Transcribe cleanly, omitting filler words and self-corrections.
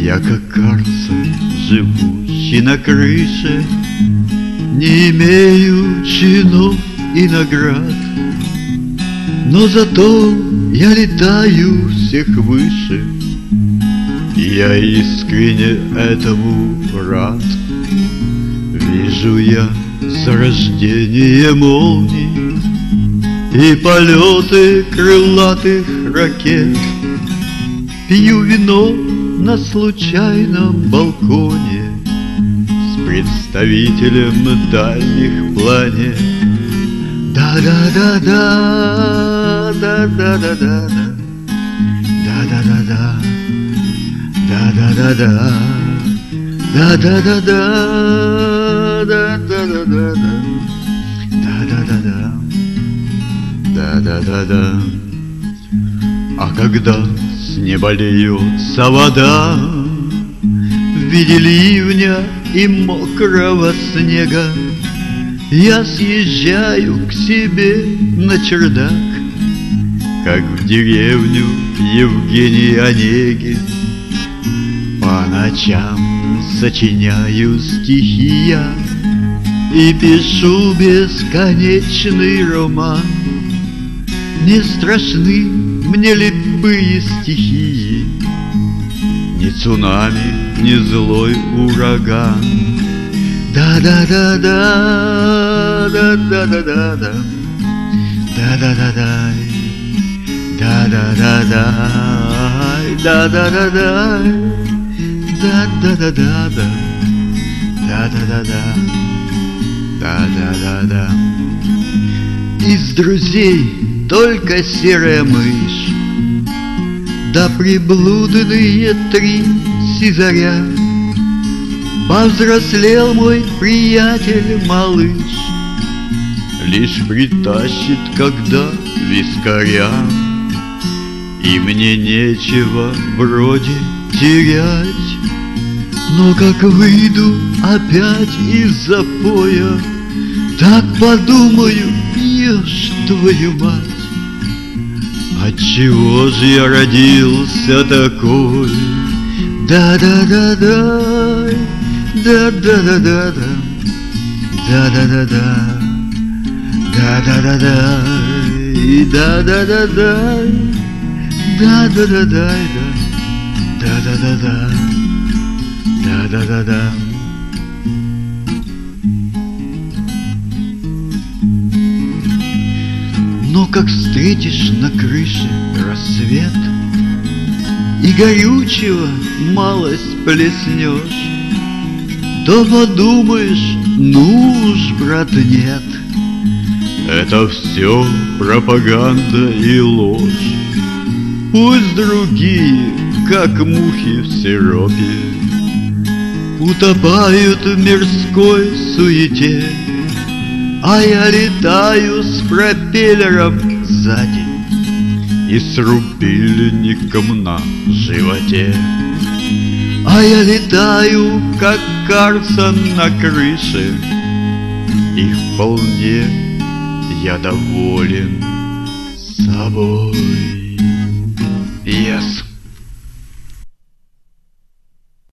Я как Карлсон, живущий на крыше, не имею чинов и наград, но зато я летаю всех выше. Я искренне этому рад. Вижу я зарождение молний и полеты крылатых ракет. Пью вино на случайном балконе с представителем дальних планет. Да-да-да-да, да-да-да-да, да-да-да-да, да-да-да-да, да-да-да-да, да-да-да-да, да-да-да-да, да-да-да-да. А когда с неба льется вода в виде ливня и мокрого снега, я съезжаю к себе на чердак, как в деревню Евгений Онегин. По ночам сочиняю стихи я и пишу бесконечный роман. Не страшны мне любые стихии, ни цунами, ни злой ураган. Да-да-да-да, да-да-да-да, да-да-да-да, да-да-да-да, да-да-да-да, да-да-да-да, да-да-да-да, да-да-да-да. Из друзей только серая мышь, да приблудные три сизаря. Повзрослел мой приятель-малыш, лишь притащит, когда вискаря. И мне нечего вроде терять, но как выйду опять из запоя, так подумаю, ешь твою мать, отчего же я родился такой? Да-да-да-да, да-да-да-да, да-да-да-да, да-да-да-да, и да-да-да-да, да-да-да-да, да-да-да-да, да-да-да-да. Но как встретишь на крыше рассвет и горючего малость плеснешь, то подумаешь, ну уж, брат, нет, это все пропаганда и ложь. Пусть другие, как мухи в сиропе, утопают в мирской суете, а я летаю с пропеллером сзади и с рубильником на животе. А я летаю, как Карлсон на крыше, и вполне я доволен собой. Я